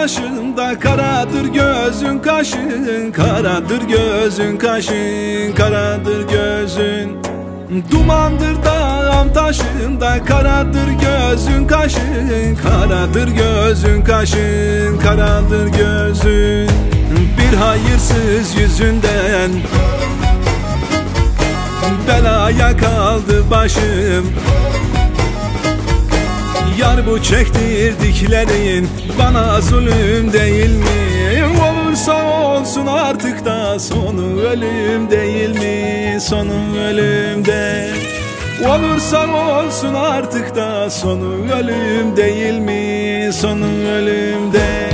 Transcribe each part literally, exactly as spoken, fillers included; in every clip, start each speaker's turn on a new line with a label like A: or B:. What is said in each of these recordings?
A: taşında, karadır gözün kaşın, karadır gözün kaşın, karadır gözün. Dumandır dağım taşında, karadır gözün kaşın, karadır gözün kaşın, karadır gözün. Bir hayırsız yüzünden belaya kaldı başım. Yar bu çektirdiklerin bana zulüm değil mi? Olursa olsun artık da sonu ölüm değil mi? Sonu ölümde. Olursa olsun artık da sonu ölüm değil mi? Sonu ölümde.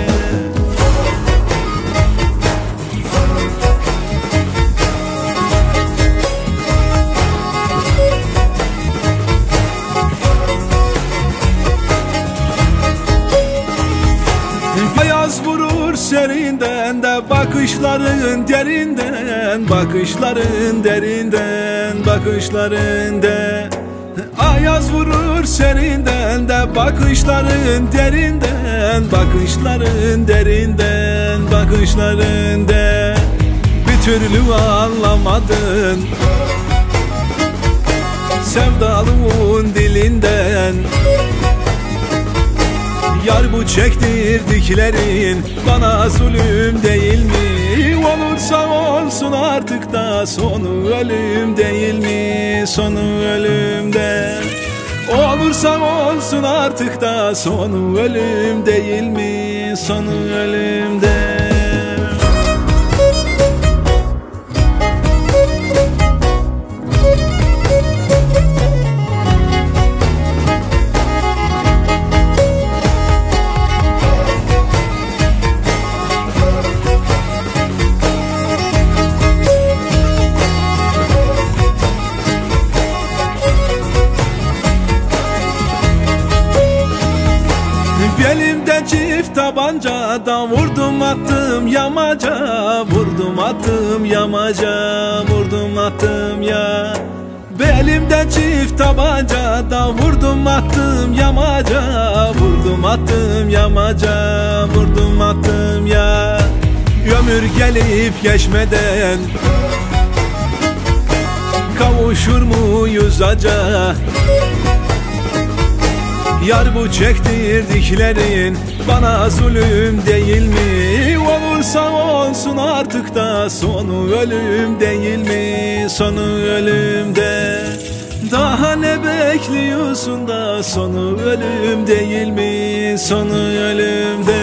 A: Ayaz vurur serinden de, bakışların derinden, bakışların derinden, bakışların de. Ayaz vurur serinden de, bakışların derinden, bakışların derinden, bakışların de. Bir türlü anlamadın sevdalımın dilinden. Yar bu çektirdiklerin bana zulüm değil mi? Olursa olsun artık da sonu ölüm değil mi? Sonu ölümde. Olursa olsun artık da sonu ölüm değil mi? Sonu ölümde. Elimde çift tabanca da vurdum attım yamaca, vurdum attım yamaca, vurdum attım ya. Belimde çift tabanca da vurdum attım yamaca, vurdum attım yamaca, vurdum attım ya. Ömür gelip geçmeden kavuşur muyuz acaba? Yar bu çektirdiklerin bana zulüm değil mi? Olursa olsun artık da sonu ölüm değil mi? Sonu ölümde. Daha ne bekliyorsun da sonu ölüm değil mi? Sonu ölümde.